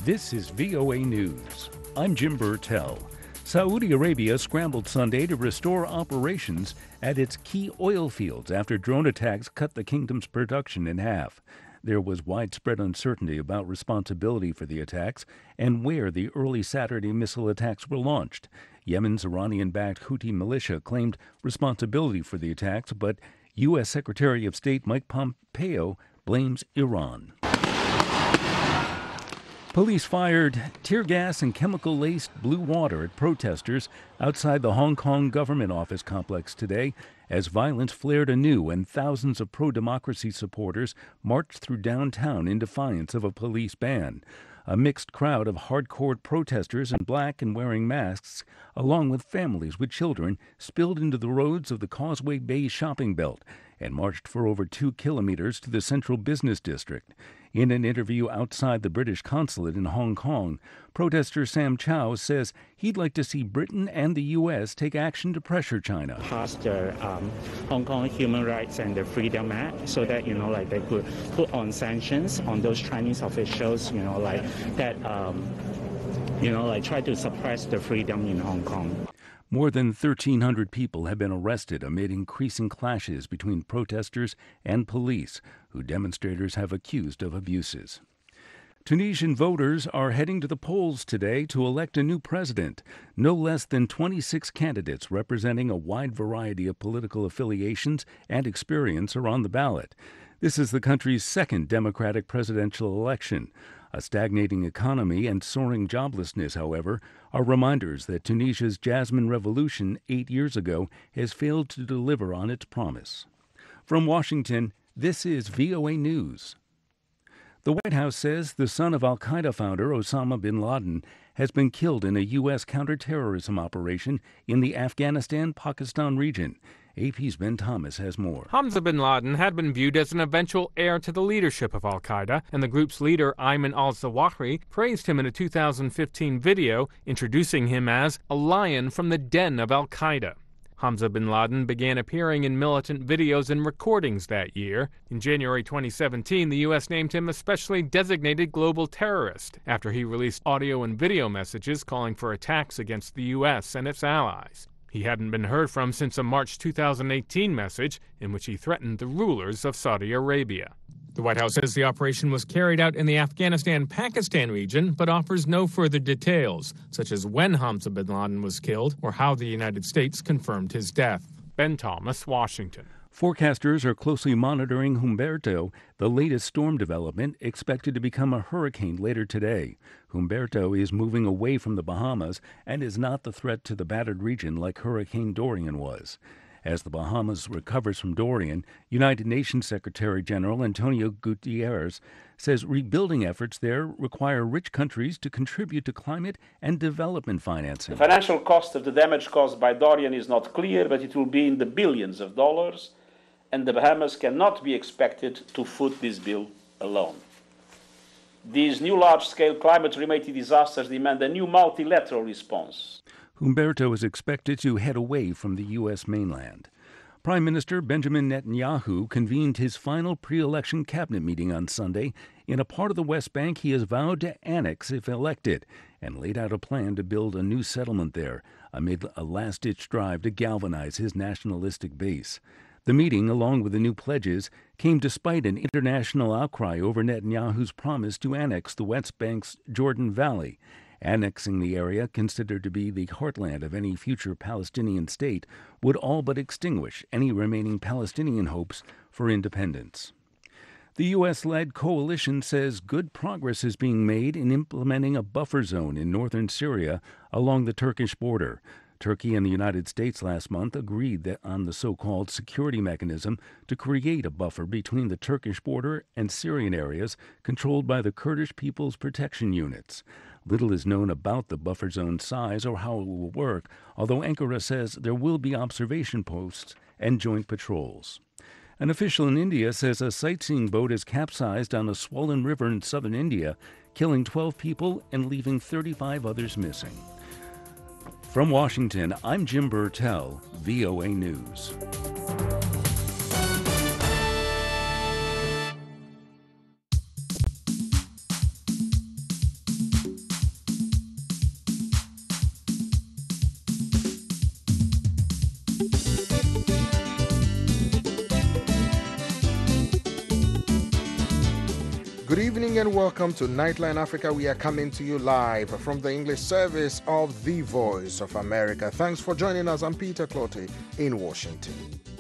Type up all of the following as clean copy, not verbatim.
This is VOA News. I'm Jim Burtell. Saudi Arabia scrambled Sunday to restore operations at its key oil fields after drone attacks cut the kingdom's production in half. There was widespread uncertainty about responsibility for the attacks and where the early Saturday missile attacks were launched. Yemen's Iranian-backed Houthi militia claimed responsibility for the attacks, but U.S. Secretary of State Mike Pompeo blames Iran. Police fired tear gas and chemical-laced blue water at protesters outside the Hong Kong government office complex today as violence flared anew and thousands of pro-democracy supporters marched through downtown in defiance of a police ban. A mixed crowd of hardcore protesters in black and wearing masks, along with families with children, spilled into the roads of the Causeway Bay shopping belt and marched for over 2 kilometers to the central business district. In an interview outside the British consulate in Hong Kong, protester Sam Chow says he'd like to see Britain and the U.S. take action to pressure China. Pass the Hong Kong Human Rights and the Freedom Act so that, they could put on sanctions on those Chinese officials, that, try to suppress the freedom in Hong Kong. More than 1,300 people have been arrested amid increasing clashes between protesters and police, who demonstrators have accused of abuses. Tunisian voters are heading to the polls today to elect a new president. No less than 26 candidates representing a wide variety of political affiliations and experience are on the ballot. This is the country's second democratic presidential election. A stagnating economy and soaring joblessness, however, are reminders that Tunisia's Jasmine Revolution 8 years ago has failed to deliver on its promise. From Washington, this is VOA News. The White House says the son of al-Qaeda founder Osama bin Laden has been killed in a U.S. counterterrorism operation in the Afghanistan-Pakistan region. AP's Ben Thomas has more. Hamza bin Laden had been viewed as an eventual heir to the leadership of al-Qaeda, and the group's leader, Ayman al-Zawahiri, praised him in a 2015 video, introducing him as a lion from the den of al-Qaeda. Hamza bin Laden began appearing in militant videos and recordings that year. In January 2017, the U.S. named him a specially designated global terrorist after he released audio and video messages calling for attacks against the U.S. and its allies. He hadn't been heard from since a March 2018 message in which he threatened the rulers of Saudi Arabia. The White House says the operation was carried out in the Afghanistan-Pakistan region, but offers no further details, such as when Hamza bin Laden was killed or how the United States confirmed his death. Ben Thomas, Washington. Forecasters are closely monitoring Humberto, the latest storm development expected to become a hurricane later today. Humberto is moving away from the Bahamas and is not the threat to the battered region like Hurricane Dorian was. As the Bahamas recovers from Dorian, United Nations Secretary General Antonio Guterres says rebuilding efforts there require rich countries to contribute to climate and development financing. The financial cost of the damage caused by Dorian is not clear, but it will be in the billions of dollars, and the Bahamas cannot be expected to foot this bill alone. These new large-scale climate-related disasters demand a new multilateral response. Humberto is expected to head away from the U.S. mainland. Prime Minister Benjamin Netanyahu convened his final pre-election cabinet meeting on Sunday in a part of the West Bank he has vowed to annex if elected, and laid out a plan to build a new settlement there amid a last-ditch drive to galvanize his nationalistic base. The meeting, along with the new pledges, came despite an international outcry over Netanyahu's promise to annex the West Bank's Jordan Valley. Annexing the area, considered to be the heartland of any future Palestinian state, would all but extinguish any remaining Palestinian hopes for independence. The U.S.-led coalition says good progress is being made in implementing a buffer zone in northern Syria along the Turkish border. Turkey and the United States last month agreed that on the so-called security mechanism to create a buffer between the Turkish border and Syrian areas controlled by the Kurdish People's Protection Units. Little is known about the buffer zone size or how it will work, although Ankara says there will be observation posts and joint patrols. An official in India says a sightseeing boat has capsized on a swollen river in southern India, killing 12 people and leaving 35 others missing. From Washington, I'm Jim Burtell, VOA News. Good evening and welcome to Nightline Africa. We are coming to you live from the English service of The Voice of America. Thanks for joining us. I'm Peter Clottey in Washington.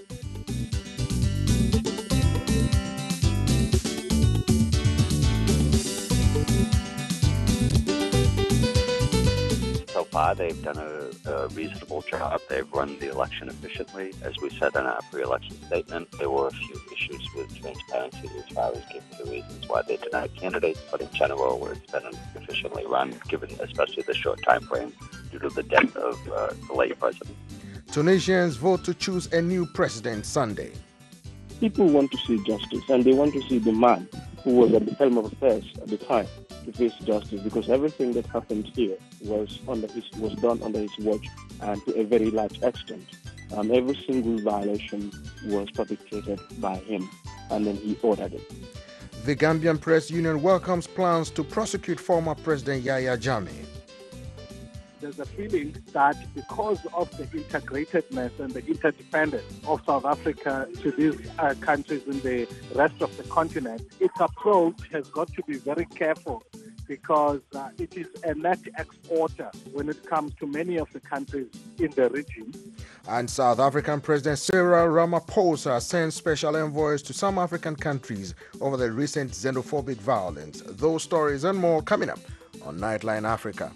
So far, they've done a reasonable job. They've run the election efficiently. As we said in our pre-election statement, there were a few issues with transparency as far as giving the reasons why they denied candidates, but in general, it's been efficiently run, given especially the short time frame due to the death of the late president. Tunisians vote to choose a new president Sunday. People want to see justice, and they want to see the man who was at the helm of affairs at the time to face justice, because everything that happened here was done under his watch, and to a very large extent. Every single violation was perpetrated by him, and then he ordered it. The Gambian Press Union welcomes plans to prosecute former President Yahya Jammeh. There's a feeling that because of the integratedness and the interdependence of South Africa to these countries in the rest of the continent, its approach has got to be very careful, because it is a net exporter when it comes to many of the countries in the region. And South African President Cyril Ramaphosa sent special envoys to some African countries over the recent xenophobic violence. Those stories and more coming up on Nightline Africa.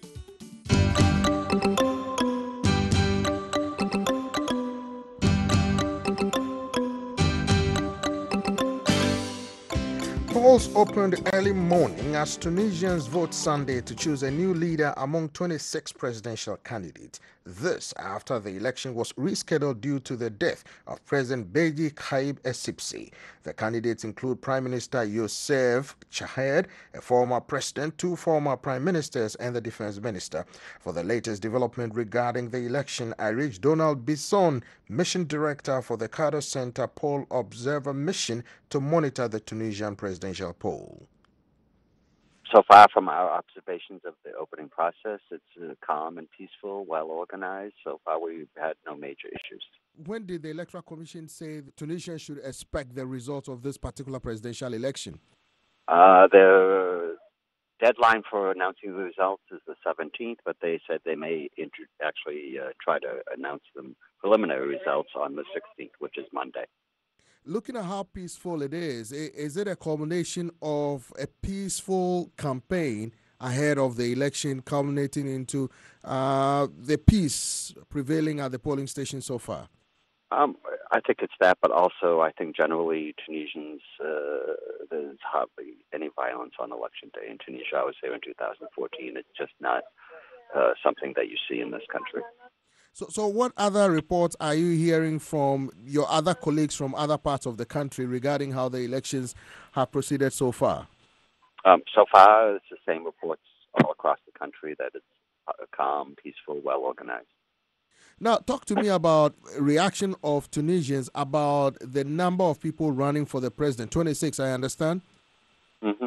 Polls opened early morning as Tunisians vote Sunday to choose a new leader among 26 presidential candidates. This after the election was rescheduled due to the death of President Beji Caid Essebsi. The candidates include Prime Minister Youssef Chahed, a former president, 2 former prime ministers, and the defense minister. For the latest development regarding the election, I reached Donald Bisson, mission director for the Carter Center Poll Observer Mission, to monitor the Tunisian presidential poll. So far from our observations of the opening process, it's calm and peaceful, well organized. So far we've had no major issues. When did the Electoral Commission say Tunisians should expect the results of this particular presidential election? The deadline for announcing the results is the 17th, but they said they may actually try to announce the preliminary results on the 16th, which is Monday. Looking at how peaceful it is it a culmination of a peaceful campaign ahead of the election, culminating into the peace prevailing at the polling station so far? I think it's that, but also I think generally Tunisians, there's hardly any violence on election day in Tunisia. I was there in 2014. It's just not something that you see in this country. So what other reports are you hearing from your other colleagues from other parts of the country regarding how the elections have proceeded so far? So far, it's the same reports all across the country, that it's calm, peaceful, well organized. Now, talk to me about reaction of Tunisians about the number of people running for the president. 26, I understand. Mm-hmm.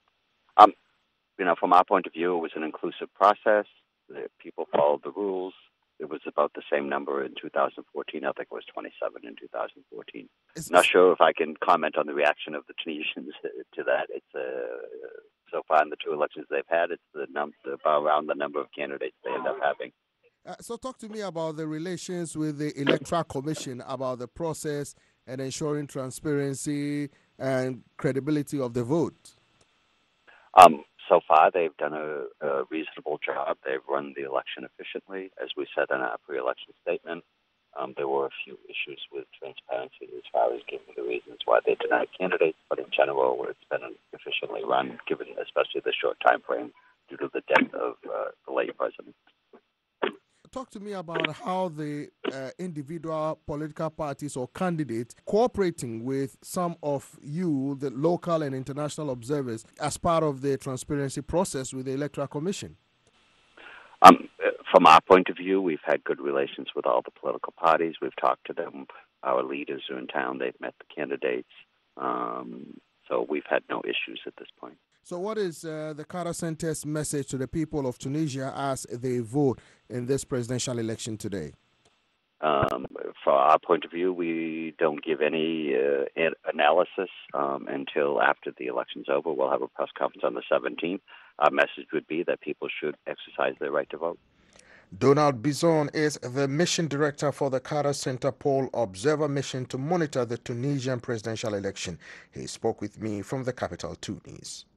From our point of view, it was an inclusive process. The people followed the rules. It was about the same number in 2014. I think it was 27 in 2014. Not sure if I can comment on the reaction of the Tunisians to that. It's so far in the 2 elections they've had, it's about around the number of candidates they end up having. So talk to me about the relations with the Electoral Commission, about the process and ensuring transparency and credibility of the vote. So far, they've done a reasonable job. They've run the election efficiently. As we said in our pre-election statement, there were a few issues with transparency as far as giving the reasons why they denied candidates, but in general, it's been efficiently run, given especially the short time frame due to the death of the late president. Talk to me about how the individual political parties or candidates cooperating with some of you, the local and international observers, as part of the transparency process with the Electoral Commission. From our point of view, we've had good relations with all the political parties. We've talked to them. Our leaders are in town. They've met the candidates. So we've had no issues at this point. So what is the Carter Center's message to the people of Tunisia as they vote in this presidential election today? From our point of view, we don't give any analysis until after the election's over. We'll have a press conference on the 17th. Our message would be that people should exercise their right to vote. Donald Bizon is the mission director for the Carter Center Poll Observer Mission to monitor the Tunisian presidential election. He spoke with me from the capital, Tunis.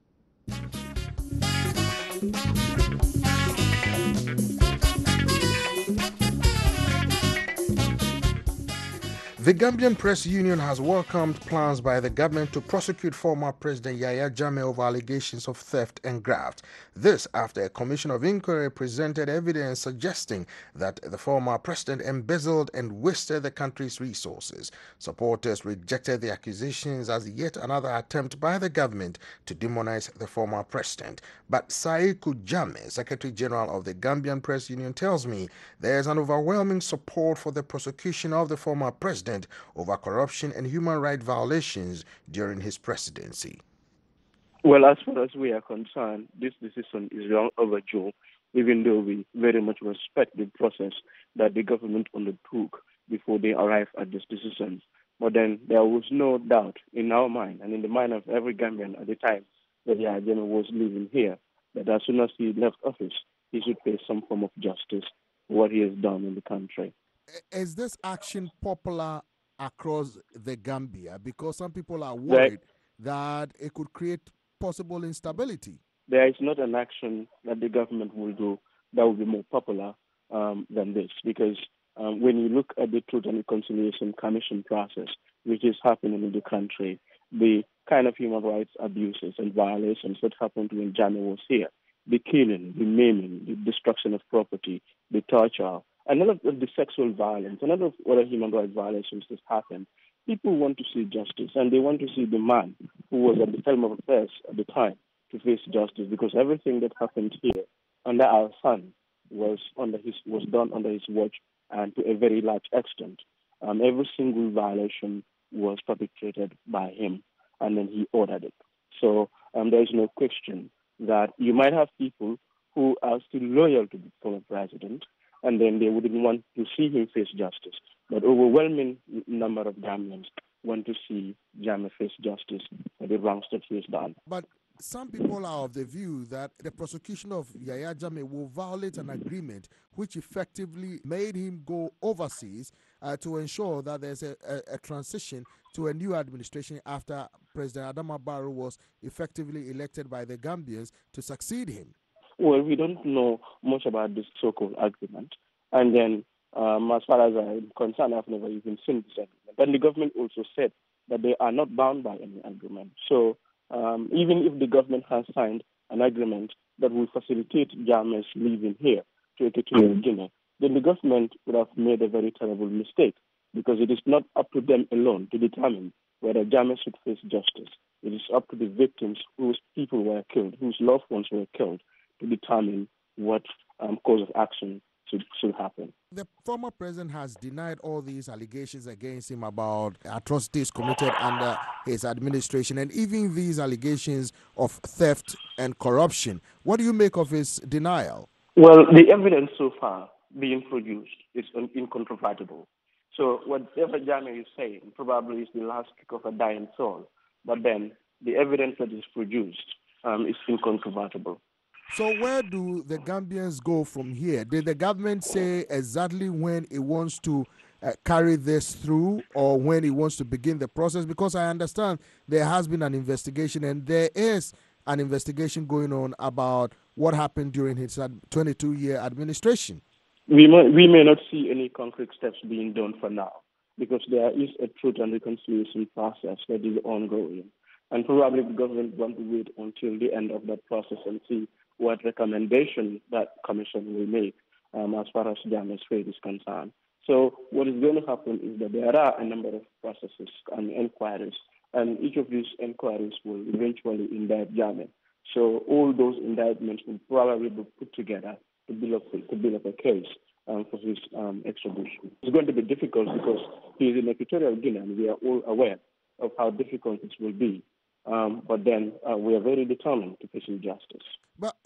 The Gambian Press Union has welcomed plans by the government to prosecute former President Yahya Jammeh over allegations of theft and graft. This after a commission of inquiry presented evidence suggesting that the former president embezzled and wasted the country's resources. Supporters rejected the accusations as yet another attempt by the government to demonize the former president. But Saiku Jammeh, Secretary General of the Gambian Press Union, tells me there is an overwhelming support for the prosecution of the former president over corruption and human rights violations during his presidency. Well, as far as we are concerned, this decision is long overdue, even though we very much respect the process that the government undertook before they arrived at this decision. But then there was no doubt in our mind and in the mind of every Gambian at the time that Yahya Jammeh was living here, that as soon as he left office, he should face some form of justice for what he has done in the country. Is this action popular across the Gambia? Because some people are worried that it could create possible instability. There is not an action that the government will do that will be more popular than this, because when you look at the Truth and Reconciliation Commission process, which is happening in the country, the kind of human rights abuses and violations that happened when Jammeh was here, the killing, the maiming, the destruction of property, the torture, and none of the sexual violence, and none of other human rights violations that happened. People want to see justice, and they want to see the man who was at the helm of affairs at the time to face justice, because everything that happened here under our son was done under his watch, and to a very large extent. Every single violation was perpetrated by him, and then he ordered it. So there is no question that you might have people who are still loyal to the former president, and then they wouldn't want to see him face justice. But overwhelming number of Gambians want to see Jammeh face justice for the wrongs that he has done. But some people are of the view that the prosecution of Yahya Jammeh will violate an agreement which effectively made him go overseas to ensure that there's a transition to a new administration after President Adama Barrow was effectively elected by the Gambians to succeed him. Well, we don't know much about this so-called agreement. And then, as far as I'm concerned, I've never even seen this agreement. And the government also said that they are not bound by any agreement. So even if the government has signed an agreement that will facilitate Jammeh's living here to Equatorial Guinea, then the government would have made a very terrible mistake, because it is not up to them alone to determine whether Jammeh should face justice. It is up to the victims whose people were killed, whose loved ones were killed, to determine what course of action should happen. The former president has denied all these allegations against him about atrocities committed under his administration, and even these allegations of theft and corruption. What do you make of his denial? Well, the evidence so far being produced is incontrovertible. So whatever Jammeh is saying probably is the last kick of a dying soul. But then the evidence that is produced is incontrovertible. So where do the Gambians go from here? Did the government say exactly when it wants to carry this through, or when it wants to begin the process? Because I understand there has been an investigation, and there is an investigation going on about what happened during his 22-year administration. We may not see any concrete steps being done for now, because there is a Truth and Reconciliation process that is ongoing. And probably the government wants to wait until the end of that process and see what recommendation that commission will make as far as Jammeh's fate is concerned. So what is going to happen is that there are a number of processes and inquiries, and each of these inquiries will eventually indict Jammeh. So all those indictments will probably be put together to build up a case for his extradition. It's going to be difficult because he is in Equatorial Guinea, and we are all aware of how difficult this will be. But then we are very determined to pursue justice. But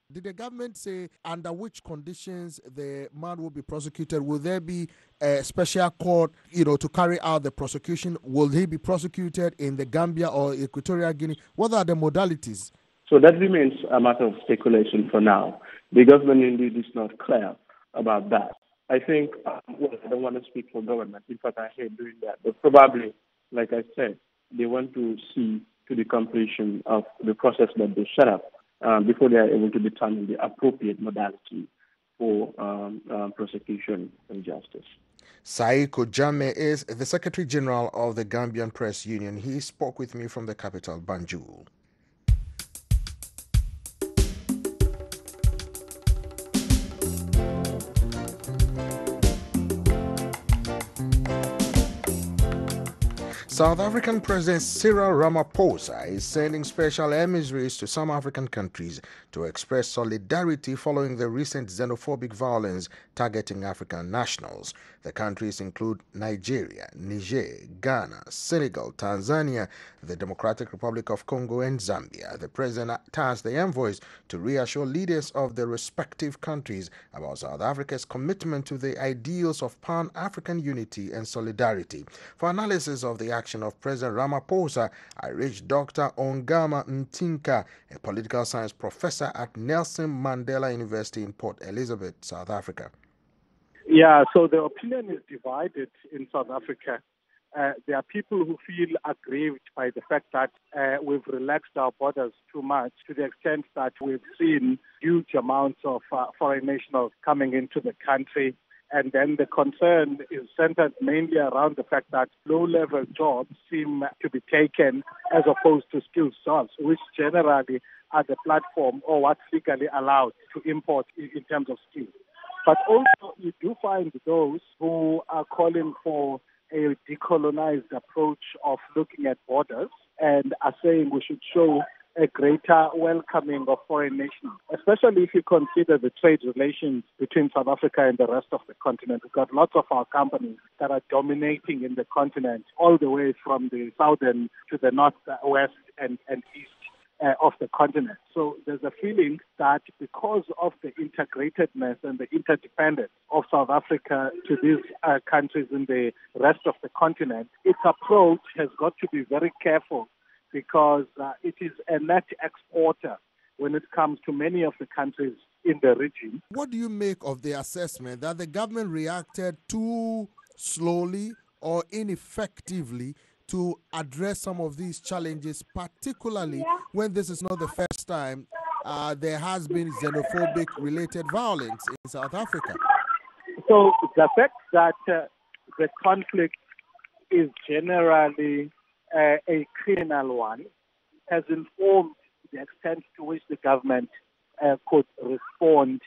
Did the government say under which conditions the man will be prosecuted? Will there be a special court, to carry out the prosecution? Will he be prosecuted in the Gambia or Equatorial Guinea? What are the modalities? So that remains a matter of speculation for now. The government indeed is not clear about that. I think, I don't want to speak for government. In fact, I hate doing that. But probably, like I said, they want to see to the completion of the process that they set up before they are able to determine the appropriate modality for prosecution and justice. Saiko Jame is the Secretary General of the Gambian Press Union. He spoke with me from the capital, Banjul. South African President Cyril Ramaphosa is sending special emissaries to some African countries to express solidarity following the recent xenophobic violence targeting African nationals. The countries include Nigeria, Niger, Ghana, Senegal, Tanzania, the Democratic Republic of Congo, and Zambia. The president tasked the envoys to reassure leaders of the respective countries about South Africa's commitment to the ideals of Pan-African unity and solidarity. For analysis of the action of President Ramaphosa, I reached Dr. Ongama Ntinka, a political science professor at Nelson Mandela University in Port Elizabeth, South Africa. Yeah, so the opinion is divided in South Africa. There are people who feel aggrieved by the fact that we've relaxed our borders too much to the extent that we've seen huge amounts of foreign nationals coming into the country. And then the concern is centered mainly around the fact that low-level jobs seem to be taken as opposed to skilled jobs, which generally are the platform or what's legally allowed to import in terms of skills. But also you do find those who are calling for a decolonized approach of looking at borders and are saying we should show a greater welcoming of foreign nationals, especially if you consider the trade relations between South Africa and the rest of the continent. We've got lots of our companies that are dominating in the continent, all the way from the southern to the north, west, and east of the continent. So there's a feeling that because of the integratedness and the interdependence of South Africa to these countries in the rest of the continent, its approach has got to be very careful because it is a net exporter when it comes to many of the countries in the region. What do you make of the assessment that the government reacted too slowly or ineffectively to address some of these challenges, particularly when this is not the first time there has been xenophobic related violence in South Africa? So the fact that the conflict is generally a criminal one has informed the extent to which the government could respond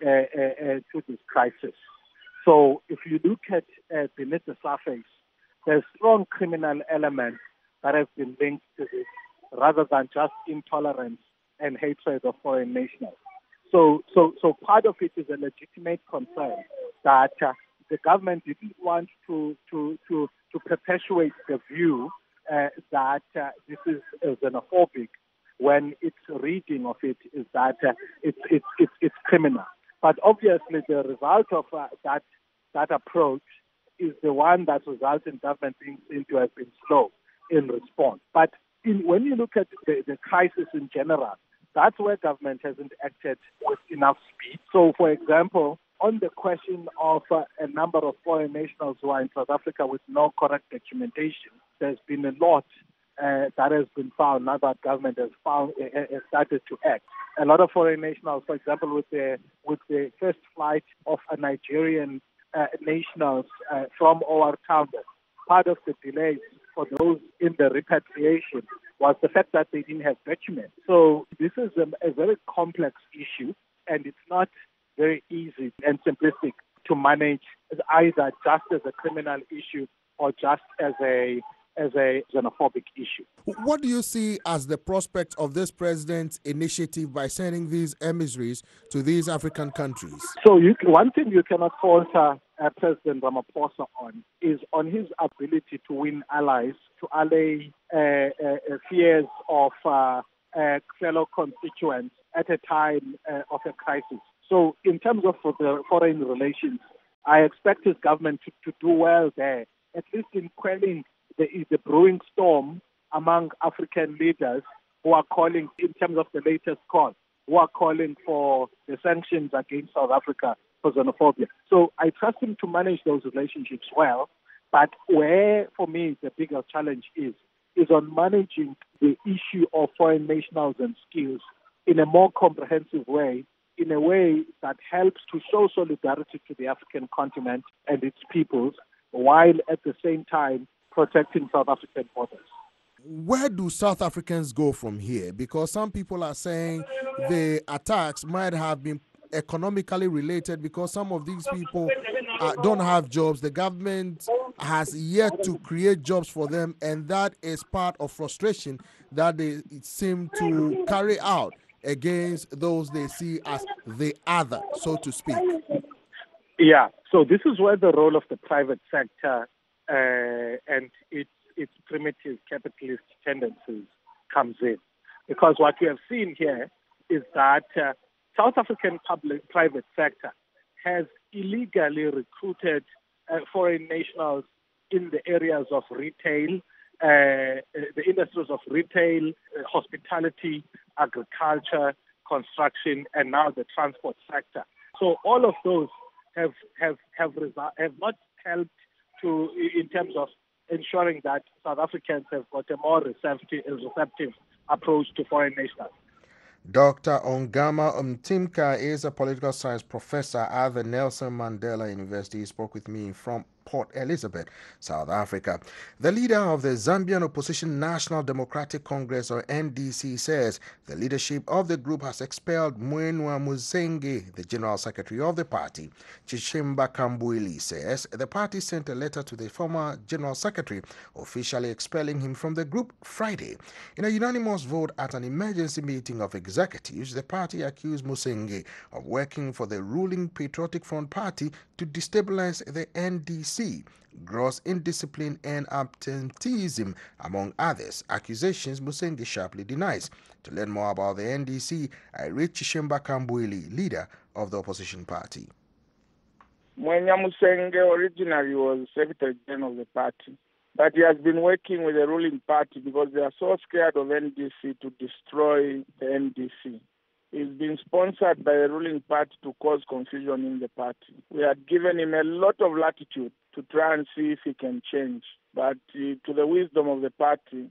to this crisis. So if you look at beneath the surface, there's strong criminal elements that have been linked to this rather than just intolerance and hatred of foreign nationals. So part of it is a legitimate concern that the government didn't want to perpetuate the view that this is xenophobic when its reading of it is that it's criminal. But obviously the result of that approach is the one that results in government being seen to have been slow in response. But when you look at the crisis in general, that's where government hasn't acted with enough speed. So, for example, on the question of a number of foreign nationals who are in South Africa with no correct documentation, there's been a lot that has been found now that government has started to act. A lot of foreign nationals, for example, with the first flight of a Nigerian nationals from OR Tambo, part of the delays for those in the repatriation was the fact that they didn't have documents. So this is a very complex issue, and it's not very easy and simplistic to manage either just as a criminal issue or just as a xenophobic issue. What do you see as the prospect of this president's initiative by sending these emissaries to these African countries? So one thing you cannot falter President Ramaphosa on is on his ability to win allies, to allay fears of fellow constituents at a time of a crisis. So in terms of the foreign relations, I expect his government to do well there, at least in quelling the brewing storm among African leaders who are calling, in terms of the latest call, who are calling for the sanctions against South Africa for xenophobia. So I trust him to manage those relationships well, but where, for me, the bigger challenge is on managing the issue of foreign nationals and skills in a more comprehensive way, in a way that helps to show solidarity to the African continent and its peoples, while at the same time protecting South African borders. Where do South Africans go from here? Because some people are saying the attacks might have been economically related because some of these people don't have jobs. The government has yet to create jobs for them, and that is part of frustration that they seem to carry out against those they see as the other, so to speak. Yeah, so this is where the role of the private sector and its primitive capitalist tendencies comes in. Because what we have seen here is that South African private sector has illegally recruited foreign nationals in the areas of retail, the industries of retail, hospitality, agriculture, construction, and now the transport sector. So all of those have not helped to, in terms of ensuring that South Africans have got a more receptive approach to foreign nationals. Dr. Ongama Mtimka is a political science professor at the Nelson Mandela University. He spoke with me from Port Elizabeth, South Africa. The leader of the Zambian opposition National Democratic Congress, or NDC, says the leadership of the group has expelled Mwenwa Muzenge, the general secretary of the party. Chishimba Kambwili says the party sent a letter to the former general secretary officially expelling him from the group Friday. In a unanimous vote at an emergency meeting of executives, the party accused Muzenge of working for the ruling Patriotic Front Party to destabilize the NDC. Gross indiscipline and absenteeism, among others, accusations Muzenge sharply denies. To learn more about the NDC, I reached Chishimba Kambwili, leader of the opposition party. Mwenwa Muzenge originally was Secretary General of the party, but he has been working with the ruling party because they are so scared of NDC to destroy the NDC. He's been sponsored by the ruling party to cause confusion in the party. We had given him a lot of latitude to try and see if he can change. But to the wisdom of the party,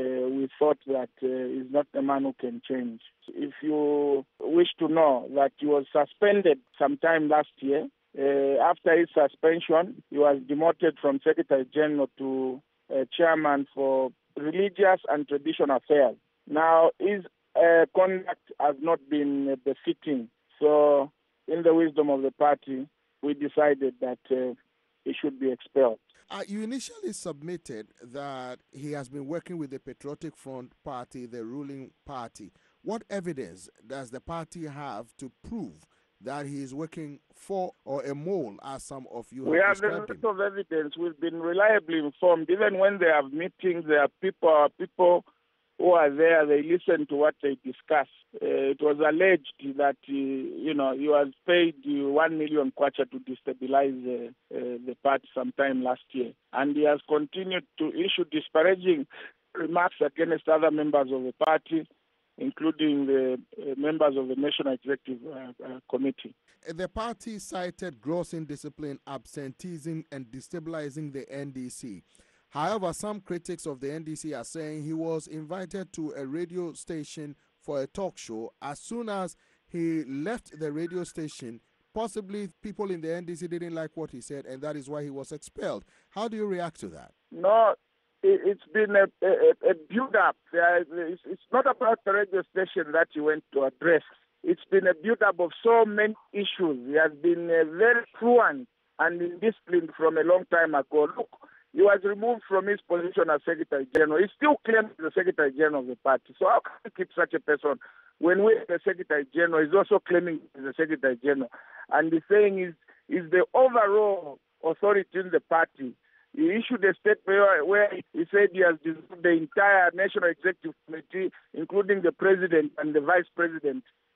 we thought that he's not the man who can change. If you wish to know that he was suspended sometime last year, after his suspension, he was demoted from Secretary General to Chairman for Religious and Traditional Affairs. Now, his conduct has not been befitting. So, in the wisdom of the party, we decided that he should be expelled. You initially submitted that he has been working with the Patriotic Front Party, the ruling party. What evidence does the party have to prove that he is working for or a mole, as some of you we have a lot of evidence. We've been reliably informed. Even when they have meetings, there are people who are there, they listen to what they discuss. It was alleged that, he was paid 1 million kwacha to destabilize the party sometime last year. And he has continued to issue disparaging remarks against other members of the party, including the members of the National Executive Committee. The party cited gross indiscipline, absenteeism, and destabilizing the NDC. However, some critics of the NDC are saying he was invited to a radio station for a talk show. As soon as he left the radio station, possibly people in the NDC didn't like what he said, and that is why he was expelled. How do you react to that? No, it's been a build-up. It's not about the radio station that he went to address. It's been a build-up of so many issues. He has been very fluent and indisciplined from a long time ago. Look, he was removed from his position as Secretary General. He still claims the Secretary General of the party. So how can you keep such a person when we the Secretary General is also claiming he's the Secretary General? And the saying is the overall authority in the party. He issued a statement where he said he has dissolved the entire National Executive Committee, including the President and the Vice President.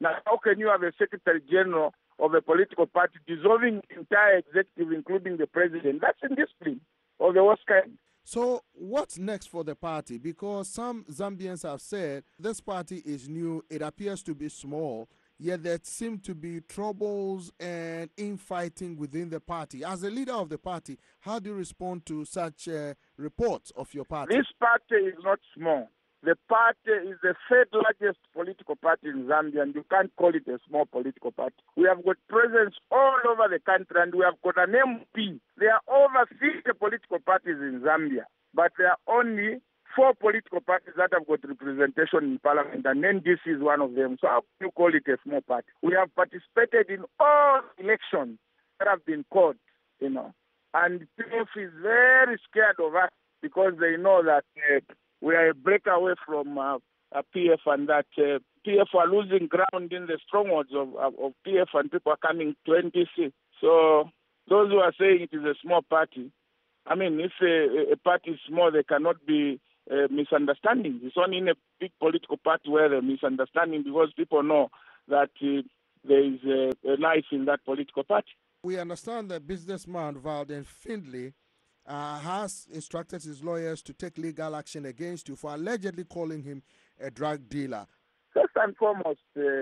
Now, how can you have a Secretary General of a political party dissolving the entire executive, including the president? That's indiscipline of the worst kind. So what's next for the party? Because some Zambians have said this party is new, it appears to be small, yet there seem to be troubles and infighting within the party. As a leader of the party, how do you respond to such reports of your party? This party is not small. The party is the third largest political party in Zambia, and you can't call it a small political party. We have got presence all over the country, and we have got an MP. There are over 50 political parties in Zambia, but there are only 4 political parties that have got representation in parliament, and NDC is one of them. So how can you call it a small party? We have participated in all elections that have been called, and PF is very scared of us because they know that we are a breakaway from PF, and that PF are losing ground in the strongholds of PF, and people are coming to NDC. So those who are saying it is a small party, I mean, if a party is small, there cannot be misunderstandings. It's only in a big political party where there are misunderstandings, because people know that there is a life in that political party. We understand that businessman Valden Findlay has instructed his lawyers to take legal action against you for allegedly calling him a drug dealer. First and foremost,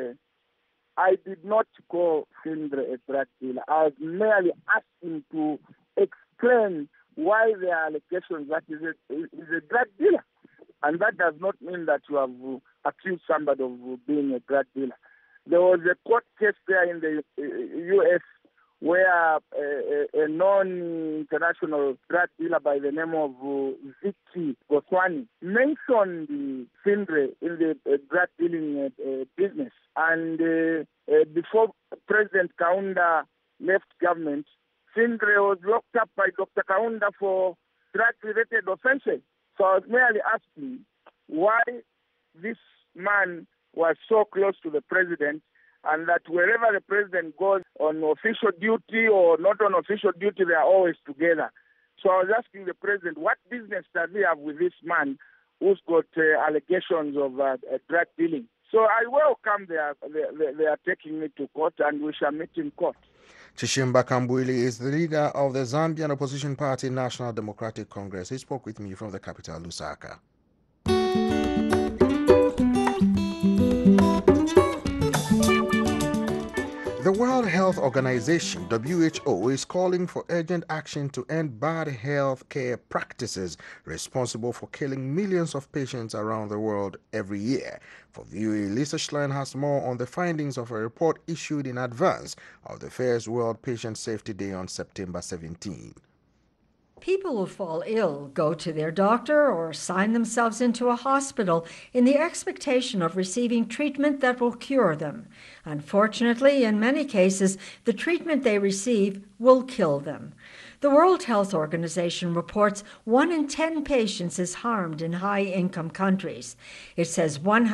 I did not call Findlay a drug dealer. I was merely asking to explain why there are allegations that he's a drug dealer. And that does not mean that you have accused somebody of being a drug dealer. There was a court case there in the U.S. where a non-international drug dealer by the name of Vicky Goswami mentioned Findlay in the drug dealing business. And before President Kaunda left government, Findlay was locked up by Dr. Kaunda for drug-related offenses. So I was merely asking why this man was so close to the president, and that wherever the president goes on official duty or not on official duty, they are always together. So I was asking the president, what business does he have with this man who's got allegations of drug dealing? So I welcome they are taking me to court, and we shall meet in court. Chishimba Kambwili is the leader of the Zambian opposition party, National Democratic Congress. He spoke with me from the capital, Lusaka. The World Health Organization, WHO, is calling for urgent action to end bad health care practices responsible for killing millions of patients around the world every year. For VOA, Lisa Schlein has more on the findings of a report issued in advance of the first World Patient Safety Day on September 17. People who fall ill go to their doctor or sign themselves into a hospital in the expectation of receiving treatment that will cure them. Unfortunately, in many cases, the treatment they receive will kill them. The World Health Organization reports 1 in 10 patients is harmed in high-income countries. It says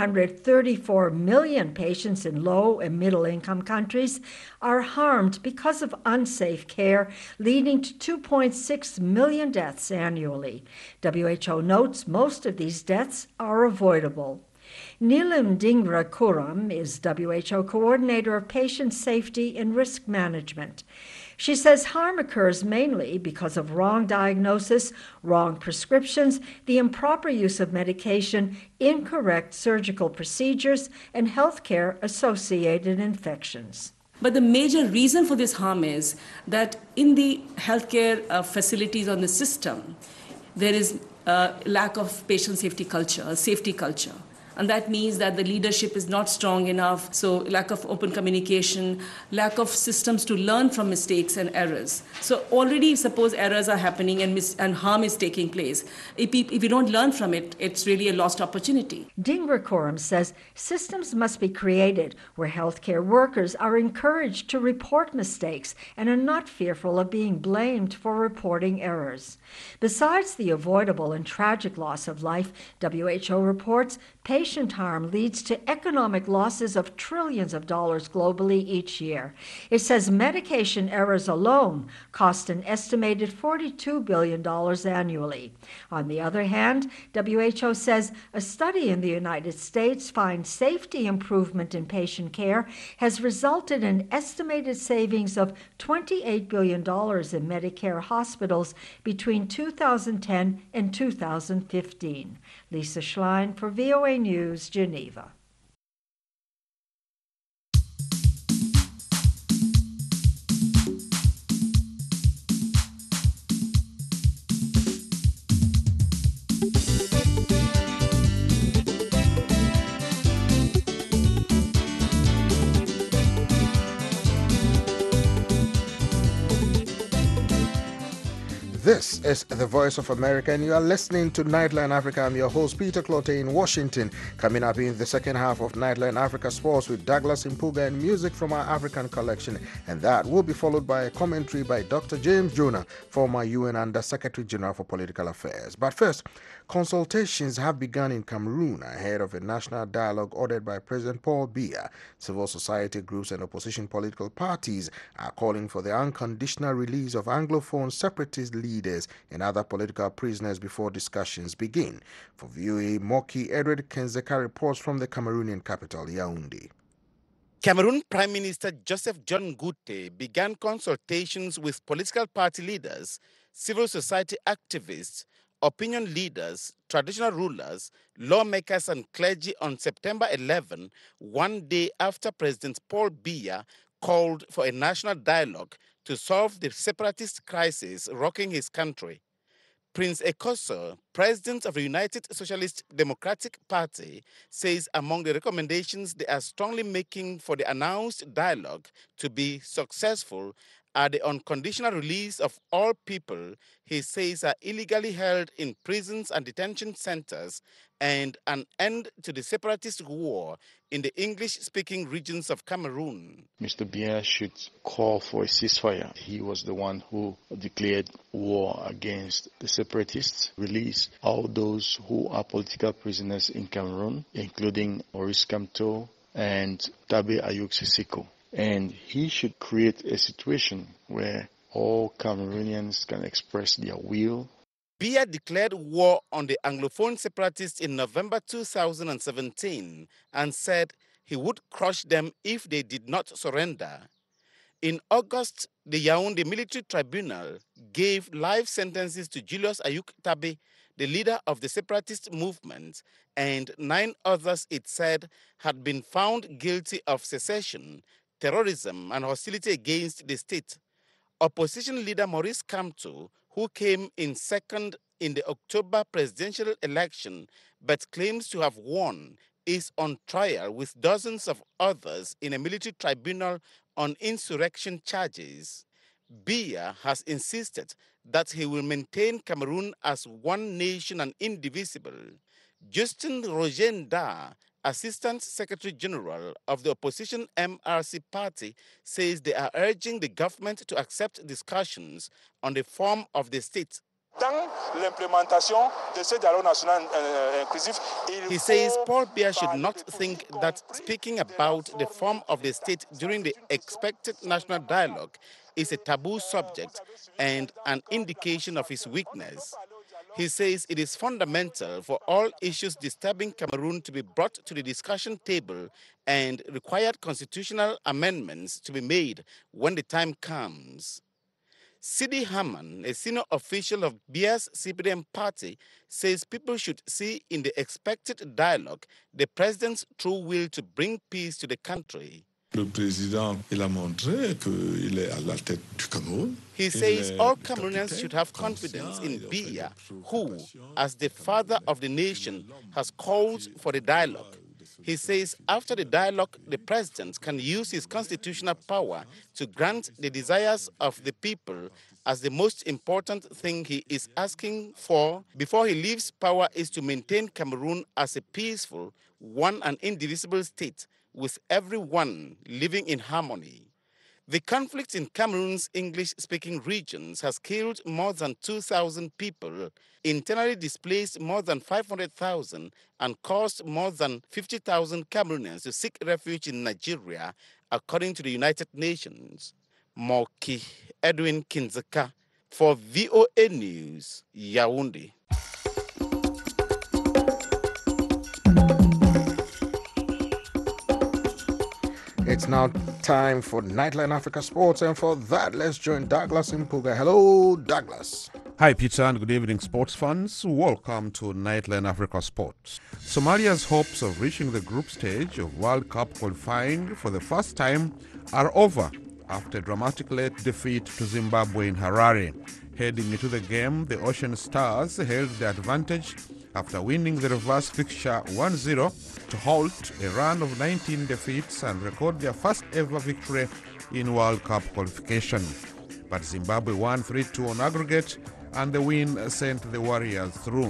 134 million patients in low- and middle-income countries are harmed because of unsafe care, leading to 2.6 million deaths annually. WHO notes most of these deaths are avoidable. Neelam Dhingra is WHO Coordinator of Patient Safety and Risk Management. She says harm occurs mainly because of wrong diagnosis, wrong prescriptions, the improper use of medication, incorrect surgical procedures, and healthcare-associated infections. But the major reason for this harm is that in the healthcare facilities on the system, there is a lack of patient safety culture, a safety culture. And that means that the leadership is not strong enough, so lack of open communication, lack of systems to learn from mistakes and errors. So already suppose errors are happening and harm is taking place. If you don't learn from it, it's really a lost opportunity. Dhingra says systems must be created where healthcare workers are encouraged to report mistakes and are not fearful of being blamed for reporting errors. Besides the avoidable and tragic loss of life, WHO reports patients patient harm leads to economic losses of trillions of dollars globally each year. It says medication errors alone cost an estimated $42 billion annually. On the other hand, WHO says a study in the United States finds safety improvement in patient care has resulted in estimated savings of $28 billion in Medicare hospitals between 2010 and 2015. Lisa Schlein for VOA News, Geneva. This is the Voice of America, and you are listening to Nightline Africa. I'm your host, Peter Clotte in Washington. Coming up in the second half of Nightline Africa Sports with Douglas Impuga and music from our African collection. And that will be followed by a commentary by Dr. James Jonah, former UN Under Secretary General for Political Affairs. But first, consultations have begun in Cameroon ahead of a national dialogue ordered by President Paul Biya. Civil society groups and opposition political parties are calling for the unconditional release of Anglophone separatist leaders and other political prisoners before discussions begin. For VOA, Moki Edward Kenzeka reports from the Cameroonian capital, Yaoundé. Cameroon Prime Minister Joseph John Goute began consultations with political party leaders, civil society activists, opinion leaders, traditional rulers, lawmakers and clergy on September 11, one day after President Paul Biya called for a national dialogue to solve the separatist crisis rocking his country. Prince Ekosso, president of the United Socialist Democratic Party, says among the recommendations they are strongly making for the announced dialogue to be successful are the unconditional release of all people he says are illegally held in prisons and detention centers, and an end to the separatist war in the English-speaking regions of Cameroon. Mr. Biya should call for a ceasefire. He was the one who declared war against the separatists, release all those who are political prisoners in Cameroon, including Maurice Kamto and Tabe Ayuk Siseko. And he should create a situation where all Cameroonians can express their will. Biya declared war on the Anglophone separatists in November 2017 and said he would crush them if they did not surrender. In August, the Yaoundé Military Tribunal gave life sentences to Julius Ayuk Tabe, the leader of the separatist movement, and 9 others it said had been found guilty of secession, terrorism, and hostility against the state. Opposition leader Maurice Kamto, who came in second in the October presidential election but claims to have won, is on trial with dozens of others in a military tribunal on insurrection charges. Biya has insisted that he will maintain Cameroon as one nation and indivisible. Justin Roger Nda, Assistant Secretary General of the opposition MRC party, says they are urging the government to accept discussions on the form of the state. He says Paul Biya should not think that speaking about the form of the state during the expected national dialogue is a taboo subject and an indication of his weakness. He says it is fundamental for all issues disturbing Cameroon to be brought to the discussion table and required constitutional amendments to be made when the time comes. Sidi Haman, a senior official of Biya's CPDM party, says people should see in the expected dialogue the president's true will to bring peace to the country. Le président, il a montré qu'il est à la tête du Cameroun. He says all Cameroonians should have confidence in Biya, who, as the father of the nation, has called for the dialogue. He says after the dialogue, the president can use his constitutional power to grant the desires of the people, as the most important thing he is asking for before he leaves power is to maintain Cameroon as a peaceful, one and indivisible state, with everyone living in harmony. The conflict in Cameroon's English-speaking regions has killed more than 2,000 people, internally displaced more than 500,000, and caused more than 50,000 Cameroonians to seek refuge in Nigeria, according to the United Nations. Moki Edwin Kinzeka for VOA News, Yaoundé. It's now time for Nightline Africa Sports, and for that, let's join Douglas Mpuga. Hello, Douglas. Hi, Peter, and good evening, sports fans. Welcome to Nightline Africa Sports. Somalia's hopes of reaching the group stage of World Cup qualifying for the first time are over after a dramatic late defeat to Zimbabwe in Harare. Heading into the game, the Ocean Stars held the advantage after winning the reverse fixture 1-0 to halt a run of 19 defeats and record their first ever victory in World Cup qualification. But Zimbabwe won 3-2 on aggregate, and the win sent the Warriors through.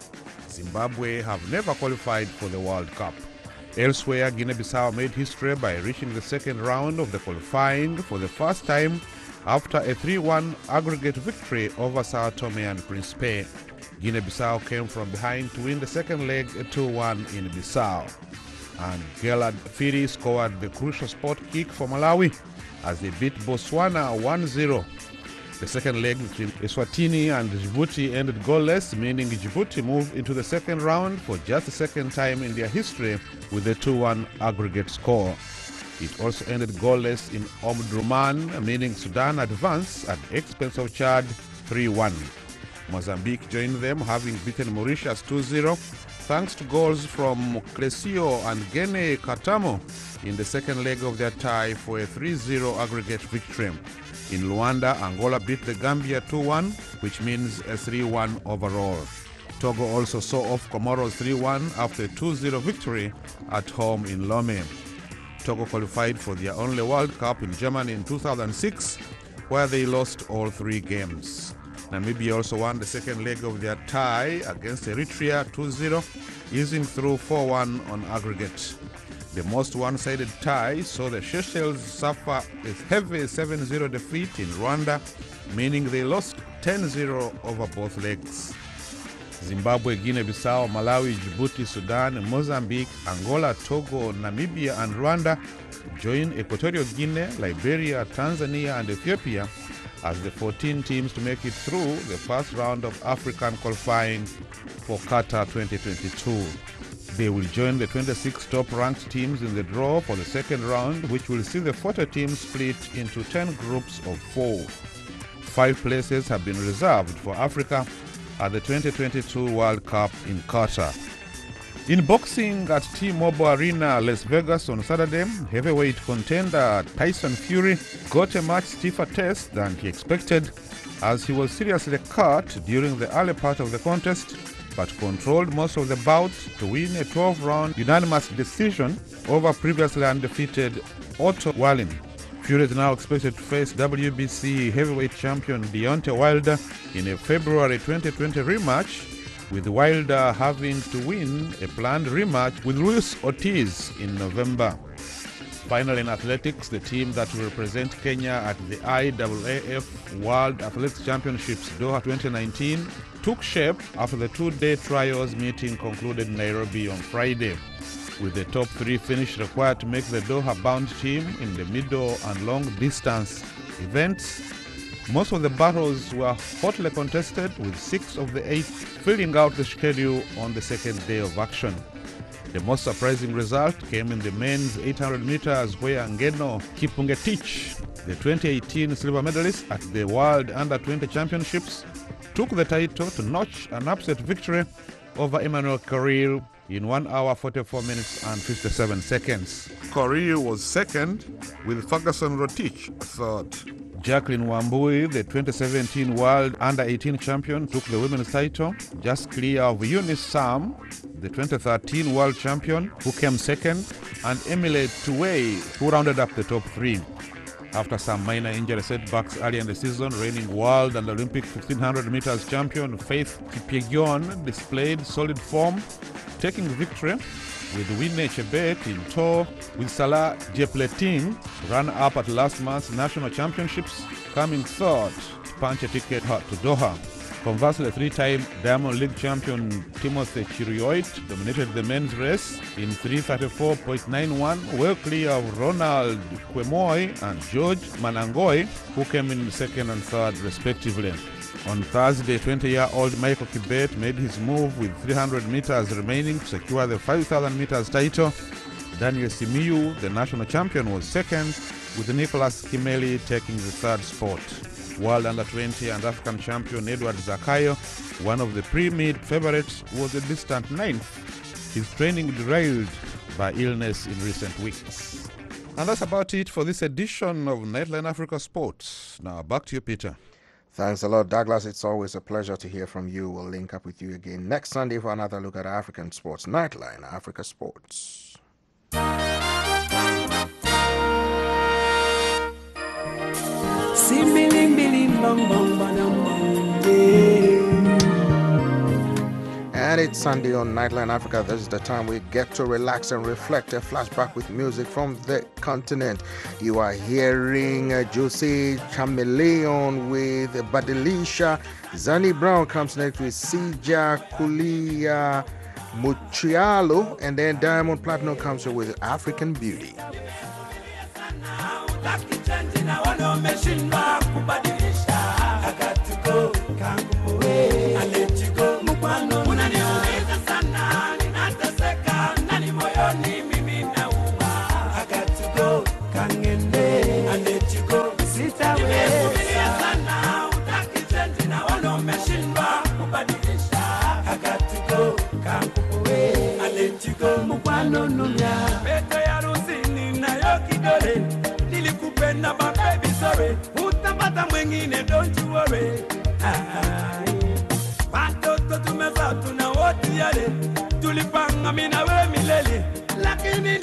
Zimbabwe have never qualified for the World Cup. Elsewhere, Guinea-Bissau made history by reaching the second round of the qualifying for the first time after a 3-1 aggregate victory over Sao Tome and Principe. Guinea-Bissau came from behind to win the second leg 2-1 in Bissau. And Gellard Firi scored the crucial spot kick for Malawi as they beat Botswana 1-0. The second leg between Eswatini and Djibouti ended goalless, meaning Djibouti moved into the second round for just the second time in their history with a 2-1 aggregate score. It also ended goalless in Omdurman, meaning Sudan advanced at the expense of Chad 3-1. Mozambique joined them, having beaten Mauritius 2-0, thanks to goals from Crescio and Gene Katamo in the second leg of their tie for a 3-0 aggregate victory. In Luanda, Angola beat the Gambia 2-1, which means a 3-1 overall. Togo also saw off Comoros 3-1 after a 2-0 victory at home in Lomé. Togo qualified for their only World Cup in Germany in 2006, where they lost all 3 games. Namibia also won the second leg of their tie against Eritrea 2-0, easing through 4-1 on aggregate. The most one-sided tie saw the Seychelles suffer a heavy 7-0 defeat in Rwanda, meaning they lost 10-0 over both legs. Zimbabwe, Guinea-Bissau, Malawi, Djibouti, Sudan, Mozambique, Angola, Togo, Namibia, and Rwanda join Equatorial Guinea, Liberia, Tanzania, and Ethiopia as the 14 teams to make it through the first round of African qualifying for Qatar 2022. They will join the 26 top-ranked teams in the draw for the second round, which will see the 40 teams split into 10 groups of 4. 5 places have been reserved for Africa at the 2022 World Cup in Qatar. In boxing at T-Mobile Arena, Las Vegas on Saturday, heavyweight contender Tyson Fury got a much stiffer test than he expected as he was seriously cut during the early part of the contest, but controlled most of the bout to win a 12-round unanimous decision over previously undefeated Otto Wallin. Fury is now expected to face WBC heavyweight champion Deontay Wilder in a February 2020 rematch, with Wilder having to win a planned rematch with Luis Ortiz in November. Finally, in athletics, the team that will represent Kenya at the IAAF World Athletics Championships Doha 2019 took shape after the 2-day trials meeting concluded in Nairobi on Friday. With the top 3 finish required to make the Doha-bound team in the middle and long distance events, most of the battles were hotly contested, with 6 of the 8 filling out the schedule on the second day of action. The most surprising result came in the men's 800 meters, where Ngeno Kipungetich, the 2018 silver medalist at the World Under-20 Championships, took the title to notch an upset victory over Emmanuel Korir in 1 hour 44 minutes and 57 seconds. Korir was second, with Ferguson Rotich third. Jacqueline Wambui, the 2017 World Under-18 champion, took the women's title, just clear of Eunice Sam, the 2013 World champion, who came second, and Emily Tuwei, who rounded up the top 3. After some minor injury setbacks early in the season, reigning World and Olympic 1500 meters champion Faith Kipyegon displayed solid form, taking victory with Winnie Chebet in tow, with Salah Jepleting, run-up at last month's national championships, coming third to punch a ticket to Doha. Conversely, three-time Diamond League champion Timothy Chirioit dominated the men's race in 3:34.91, well clear of Ronald Kwemoy and George Manangoi, who came in second and third respectively. On Thursday, 20-year-old Michael Kibet made his move with 300 meters remaining to secure the 5,000 meters title. Daniel Simiyu, the national champion, was second, with Nicholas Kimeli taking the third spot. World Under-20 and African champion Edward Zakayo, one of the pre-mid favorites, was a distant ninth. His training derailed by illness in recent weeks. And that's about it for this edition of Nightline Africa Sports. Now back to you, Peter. Thanks a lot, Douglas. It's always a pleasure to hear from you. We'll link up with you again next Sunday for another look at African sports. Nightline Africa Sports. And it's Sunday on Nightline Africa. This is the time we get to relax and reflect. A flashback with music from the continent. You are hearing Jose Chameleon with Badilisha. Zani Brown comes next with Sija Kulia Muchialo. And then Diamond Platinum comes with African Beauty. Nilikupenda my baby, sorry. Utapata mwingine, don't you worry. Watoto tumezaa tuna wote yale. Tulipanga mimi na wewe milele. Lakini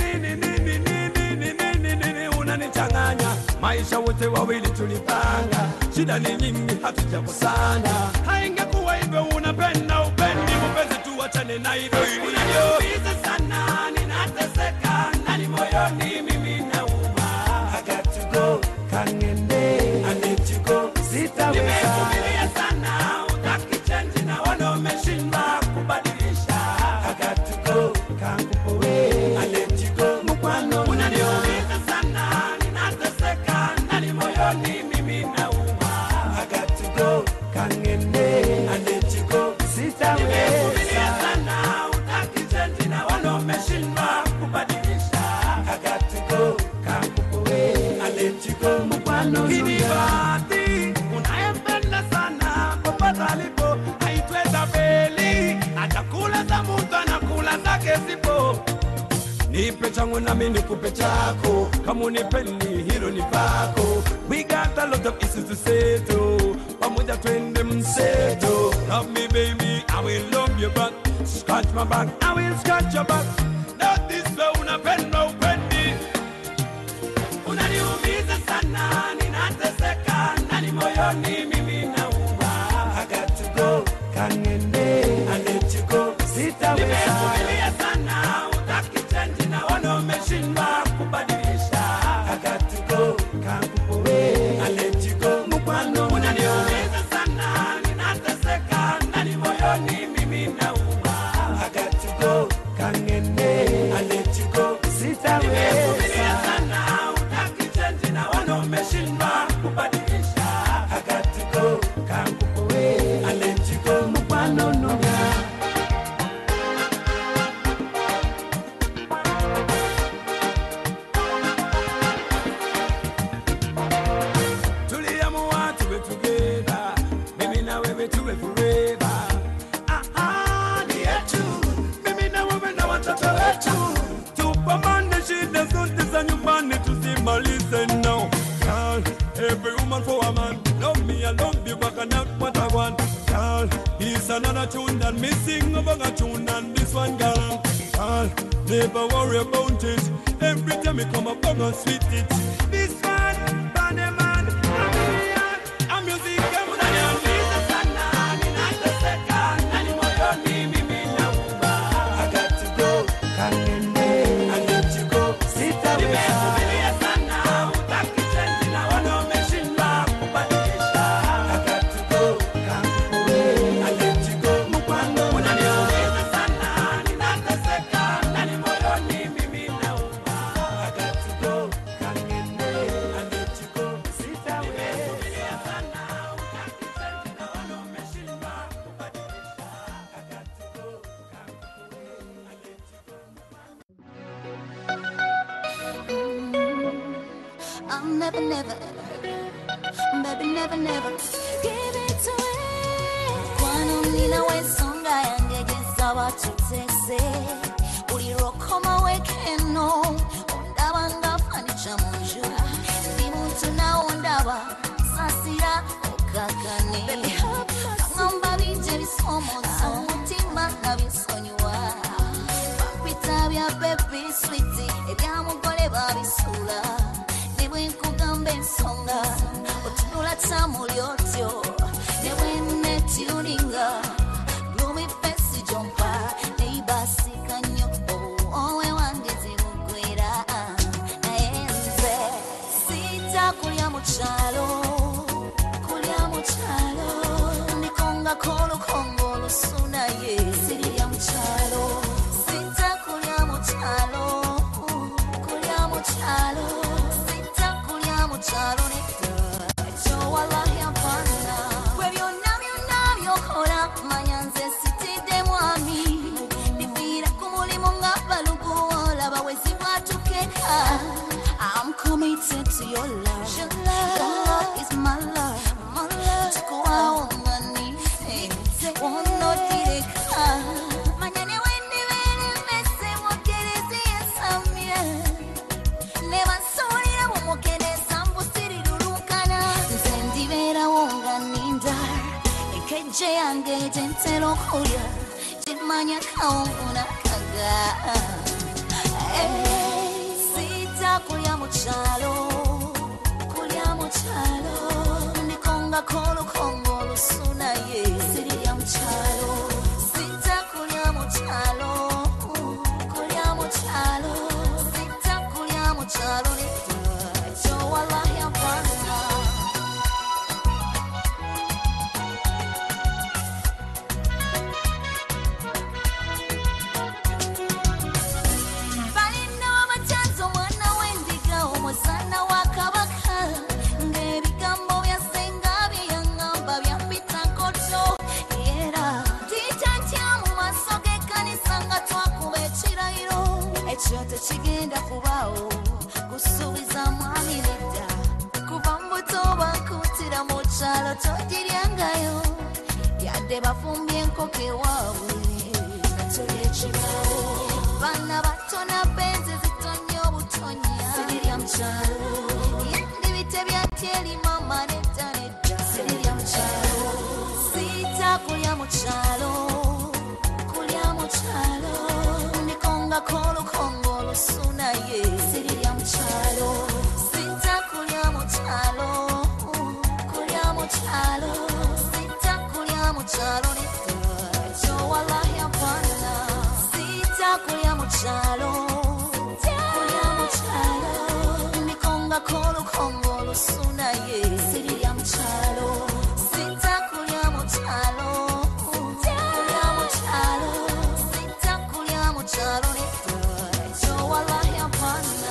nini unanichanganya. Maisha wote wawili tulipanga. Shida ni nyingi hatujakosana. Haingekuwa hivyo unapenda upendi mpenzi tuachane na hivyo. Unaniumiza sana ninateseka ndani moyoni mimi nauma. I got to go kangende I need to go sitaweza. Nimevumilia sana utaki change na wana umeshindwa kubadilisha. I got to go kangupoe I need to go mkwano. Unaniumiza sana ninateseka ndani moyoni mimi nauma. I got to go kangende I need to go sitaweza. Nimevumilia sana utaki change na wana umeshindwa kubadilisha. I got to go kangupoe I need to go mkwano. Kinibati unayempenda sana popata alipo haitweza feli. Atakula za mtu anakula zake sipo. Nipe changu na mimi nikupe chako. Kama unipendi hilo ni pako. We got a lot of issues to settle. Pamoja twende mseto. Love me baby, I will love you back. Scratch my back, I will scratch your back. Not this way unapenda upendi. Unaniumiza sana ninateseka ndani moyoni mimi nauma. I got to go kangende I need to go sitaweza. Nimevumilia sana utaki change na wana umeshindwa kubadilisha. I got to go kangupoe I need to go mkwano. Unaniumiza sana ninateseka ndani moyoni mimi nauma. I got to go kangende I need to go sitaweza. Nimevumilia sana utaki change na wana umeshindwa kubadilisha. I got to go kangupoe I need to go mkwano nunya. Tuliamua tuwe together, mimi na wewe tuwe forever. Ni yetu, mimi na wewe na watoto wetu. Tupambane shida zote za nyumbani tusimalize now. Girl, every woman for a man. Love me, I love you, but I not what I want. Girl, he's another tune that me sing about a tune and this one, girl. Girl, never worry about it. Every time me come up, I'm gonna sweet it. This one, Banner Man, I'm music, I'm unaniumiza sana ninateseka ndani moyoni mimi nauma. I got to go kangende never, never. Baby, never, never. Give it to me. Kwano nina we songa yange jinsawa tutese. Uri rokoma wekeno. Ondaba nga fanicha monju. Ndi muntu na ondaba. Sasira okakane. Baby, ngamba bije bisomozo. Mutima na bisonywa. Papita bya baby sweetie. Ebya mugole babisula. Niwe nkugamba ensonga. Otunula tamuli otyo. Niwe netuninga. Gloomy face jumper. Neibasika nnyo. Owe wange zimugwera. Naye nze sitakulya mu kyalo. Kulya mu kyalo. Ndikonga kolukongo olusuna ye. Sirya mu kyalo. Sitakulya mu kyalo. Kulya mu kyalo. Sitakulya mu kyalo netta. Ekyo wallahi apana. Gwe byonna byonna byokola manya nze sitidde mwami. Ndiviira ku mulimu nga balugu olaba wezi bwatukeka. I'm committed to your love. Your love is my love. My love. Chikuwa ungani. Wono direka. Manya ne wendi bere mese mokerezi yesamye. Neba nsolira mumukereza mbusiririrukana. Nze ndibera wonganinda. Ekeje yange jentero kulya. Jimanya kaunguna kaga. Sitakulya mu kyalo. Kulya mu kyalo. Ndikonga kolukongo olusuna ye. Sirya mu kyalo. Sitakulya mu kyalo. Kulya mu kyalo. Sitakulya mu kyalo netta. Ekyo wallahi apana. Balina w'amacyanza omwana w'endiga omusana wa kabaka. Ng'ebigambo byasenga byeyaŋŋamba byambita nkoto. Era titatya mu maaso g'ekkanisa nga twakuba ekirayiro. Ekyo tekigenda kubaawo kusuubiza mwami nedda. Kuva mu buto bankutira mu kyalo togiryangayo. Yadde bafumbye enkoko ewaabwe nakyo byekibaawo. Baana bato na benzi zitonnya obutonya. Sirya mu kyalo. Yendi bite byatya eri mama nedda nedda. Sirya mu kyalo. Sitakulya mu kyalo. Kulya mu kyalo. Ndikonga kolukongo olusuna ye. Sirya mu kyalo. Sitakulya mu kyalo. Kulya mu kyalo. Sitakulya mu kyalo netta. Ekyo wallahi apana. Sitakulya mu kyalo. Kulya mu kyalo. Ndikonga kolukongo olusuna ye. Sirya mu kyalo. Sitakulya mu kyalo. Kulya mu kyalo. Sitakulya mu kyalo netta. Ekyo wallahi apana.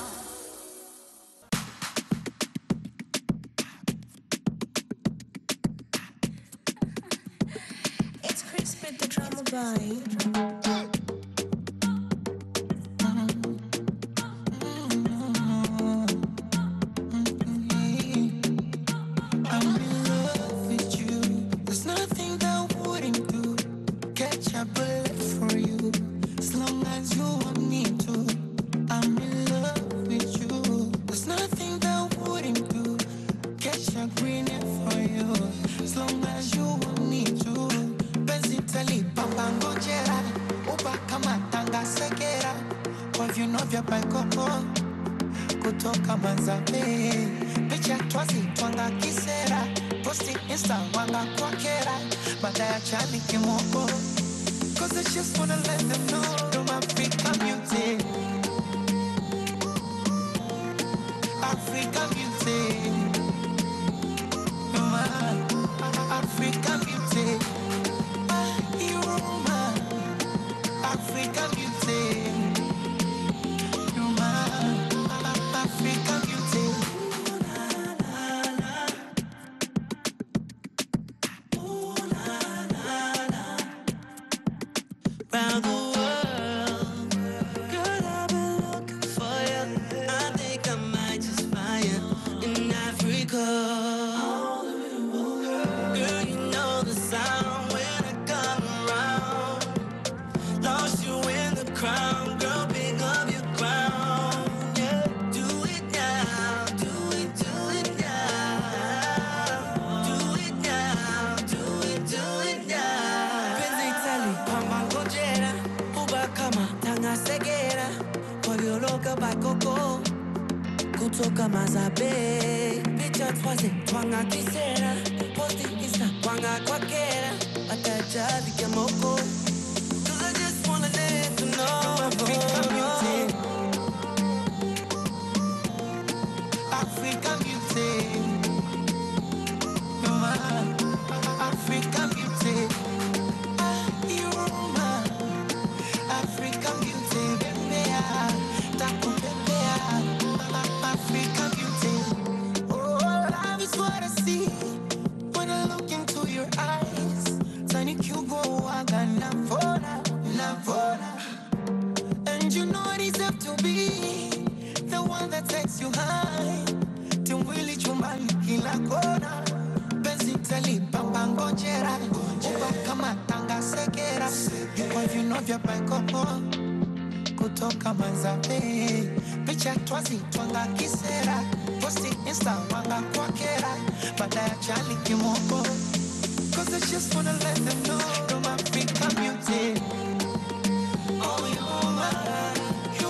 It's Crispy the drama boy. I'm in love with you. There's nothing that I wouldn't do. Catch a bullet for you. As long as you want me to. I'm in love with you. There's nothing that I wouldn't do. Catch a green for you. As long as you want me to. Bezitali papango jera. Uba kama tanga segera. Kwa vyuno vya paikoko. Kutoka Manzabe. Picha twazi twanga kisera. Posti insta wanga kwa kera. Badaya chani kimoko. Cause I just wanna let them know. You're African beauty. African beauty. You're my African beauty. You're my African beauty. You're my African beauty. Round the world, girl, I've Girl, you know the sound when I come around. Lost you in the crowd, girl, pick up your crown. Yeah, do it now, do it now. Do it now, do it now. Penzi tali, pamba ngojera, uba kama tanga segera. Wabioloka bakoko, kutoka mazabe. Picha twaze, twanga kisera. Posti insta, twanga kwakera. Atajabi kemoko. Cause I just wanna let you know Africa beauty. Africa beauty. You're my Africa beauty. You're my Africa beauty. Bembea, taku bembea. Africa beauty. Oh, love is what I see when I look into your eyes. Tiny Cugo, I got Navona. And you know it is up to be the one that takes you high. Timwili chumbani kila kona. Penzi tali pamba ngojera. Uba kama tanga segera. Kwa vino vya paikopo kutoka manzabe. Picha twazi twanga kisera. Posti insta wanga kwakera. Bada ya chali kimoko. Cause I just wanna let them know I'm Africa beauty. Oh, you're mine,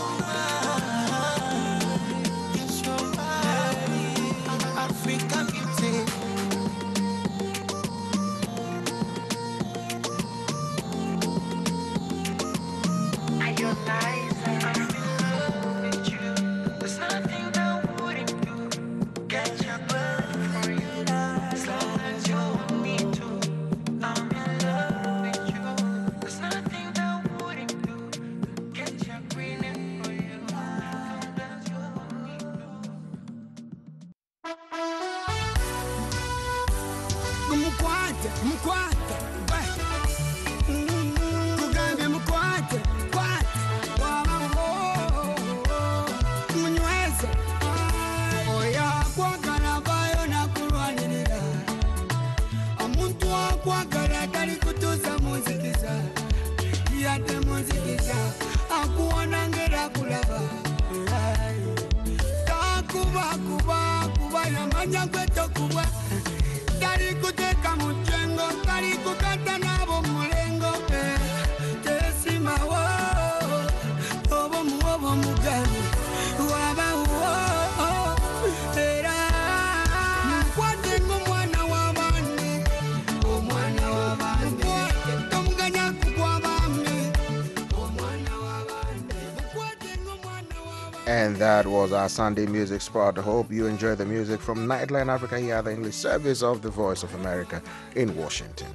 it's your body, Africa beauty. Are you nice? I'm in love with you. There's nothing that wouldn't do. Catch your breath for you. As long as you want me to. I'm in love with you. There's nothing that wouldn't do. Get your green in for you. As long as you want me to. Mkwate, kugambe mkwate, munyweze, oya kwagala bayo nakulwanirira, omuntu akwagala tali kutuusa munzikiza, yadde munzikiza, akuwona ngera kulaba, takuba yamanya gwe tokubwa. Kali kuteka mujengo, kali kukata nabo mulengo. Tesima wo, obo mugabe, waba wo. Era mkwate ng'omwana w'abandi, omwana w'abandi. Tomuganya kugwa bambi, omwana w'abandi. Mkwate ng'omwana w'abandi. And that was our Sunday music spot. I hope you enjoy the music from Nightline Africa here at the English service of the Voice of America in Washington.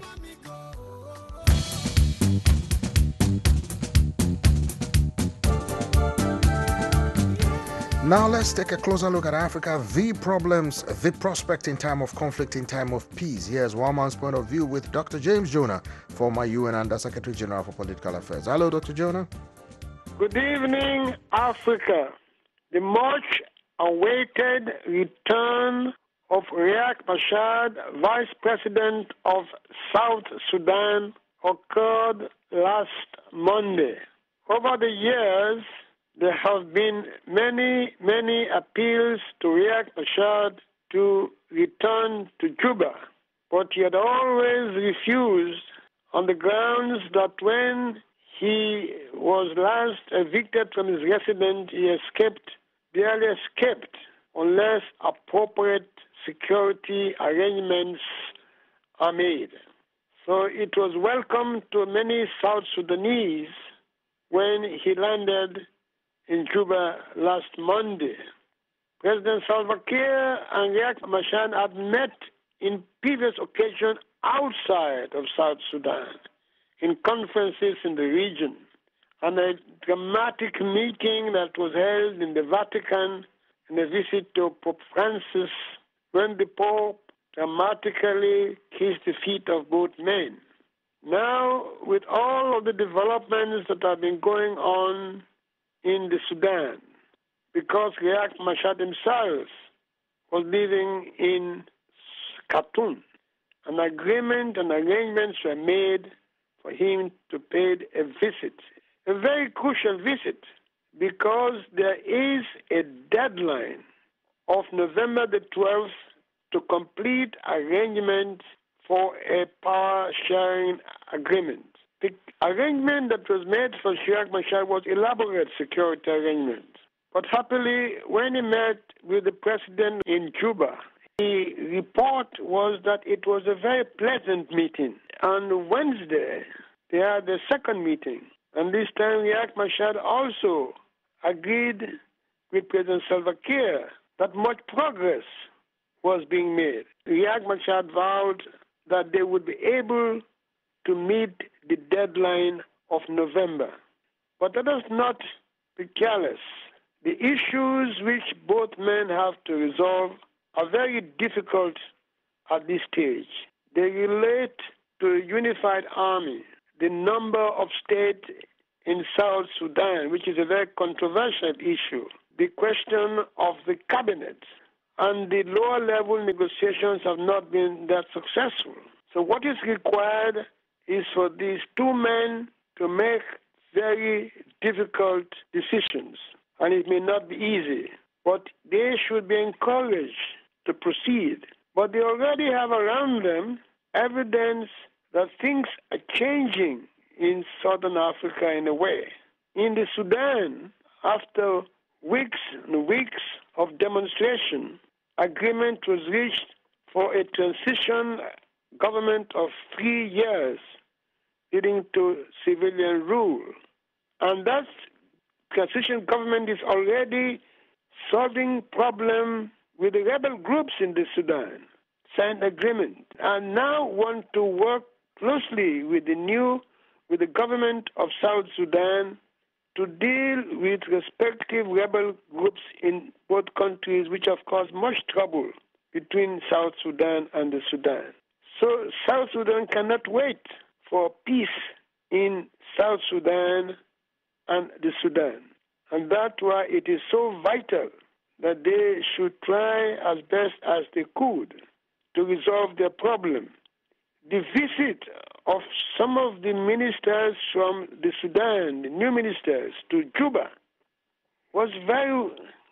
Now let's take a closer look at Africa, the problems, the prospect in time of conflict, in time of peace. Here's one man's point of view with Dr. James Jonah, former UN Under Secretary General for Political Affairs. Hello, Dr. Jonah. Good evening, Africa. The much-awaited return of Riek Machar, Vice President of South Sudan, occurred last Monday. Over the years, there have been many appeals to Riek Machar to return to Juba, but he had always refused on the grounds that when he was last evicted from his residence, he barely escaped, unless appropriate security arrangements are made. So it was welcome to many South Sudanese when he landed in Juba last Monday. President Salva Kiir and Riek Machar had met in previous occasions outside of South Sudan, in conferences in the region, and a dramatic meeting that was held in the Vatican in a visit to Pope Francis, when the Pope dramatically kissed the feet of both men. Now, with all of the developments that have been going on in the Sudan, because Riek Machar himself was living in Khartoum. An agreement and arrangements were made for him to pay a visit, a very crucial visit, because there is a deadline of November the 12th to complete arrangements for a power sharing agreement. The arrangement that was made for Riek Machar was elaborate security arrangement. But happily, when he met with the president in Juba, the report was that it was a very pleasant meeting. On Wednesday, they had the second meeting. And this time, Riek Machar also agreed with President Salva Kiir that much progress was being made. Riek Machar vowed that they would be able to meet the deadline of November. But let us not be careless. The issues which both men have to resolve are very difficult at this stage. They relate to a unified army, the number of states in South Sudan, which is a very controversial issue, the question of the cabinet, and the lower level negotiations have not been that successful. So what is required is for these two men to make very difficult decisions. And it may not be easy, but they should be encouraged to proceed. But they already have around them evidence that things are changing in Southern Africa in a way. In the Sudan, after weeks and weeks of demonstration, agreement was reached for a transition government of 3 years leading to civilian rule. And that transition government is already solving problem with the rebel groups in the Sudan, signed agreement, and now want to work closely with the government of South Sudan to deal with respective rebel groups in both countries, which have caused much trouble between South Sudan and the Sudan. So South Sudan cannot wait for peace in South Sudan and the Sudan. And that's why it is so vital that they should try as best as they could to resolve their problem. The visit of some of the ministers from the Sudan, the new ministers, to Juba was very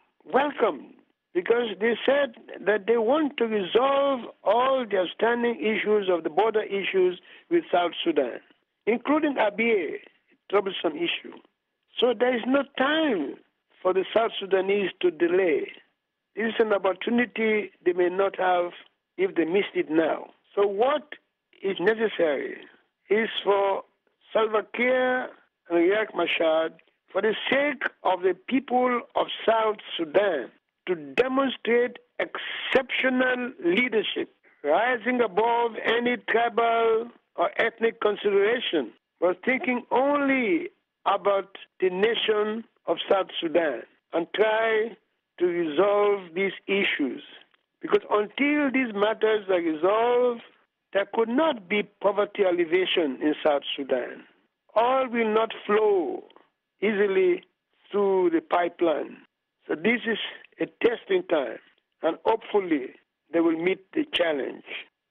welcome because they said that they want to resolve all the outstanding issues of the border issues with South Sudan, including Abyei, a troublesome issue. So there is no time for the South Sudanese to delay. This is an opportunity they may not have if they missed it now. So what is necessary is for Salva Kiir and Riek Machar, for the sake of the people of South Sudan, to demonstrate exceptional leadership, rising above any tribal or ethnic consideration, but thinking only about the nation of South Sudan and try to resolve these issues. Because until these matters are resolved, there could not be poverty alleviation in South Sudan. Oil will not flow easily through the pipeline. So this is a testing time, and hopefully they will meet the challenge.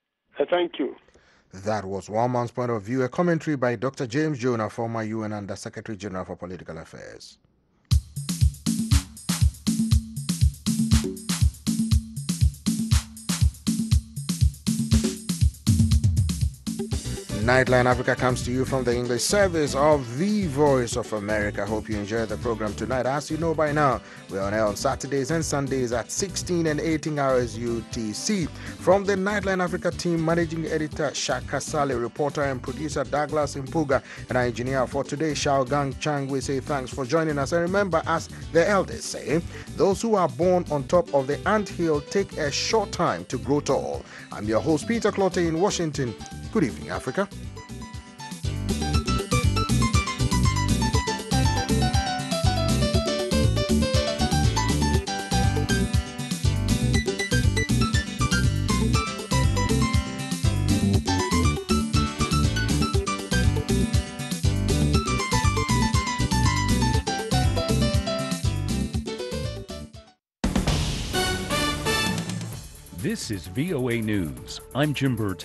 Thank you. That was one man's point of view, a commentary by Dr. James Jonah, former UN Under Secretary General for Political Affairs. Nightline Africa comes to you from the English service of the Voice of America. Hope you enjoyed the program tonight. As you know by now, we're on air on Saturdays and Sundays at 16 and 18 hours UTC. From the Nightline Africa team, managing editor Shaka Saleh, reporter and producer Douglas Impuga, and our engineer for today, Shao Gang Chang, we say thanks for joining us. And remember, as the elders say, those who are born on top of the anthill take a short time to grow tall. I'm your host, Peter Clotte in Washington. Good evening, Africa. This is VOA News. I'm Jim Burtell.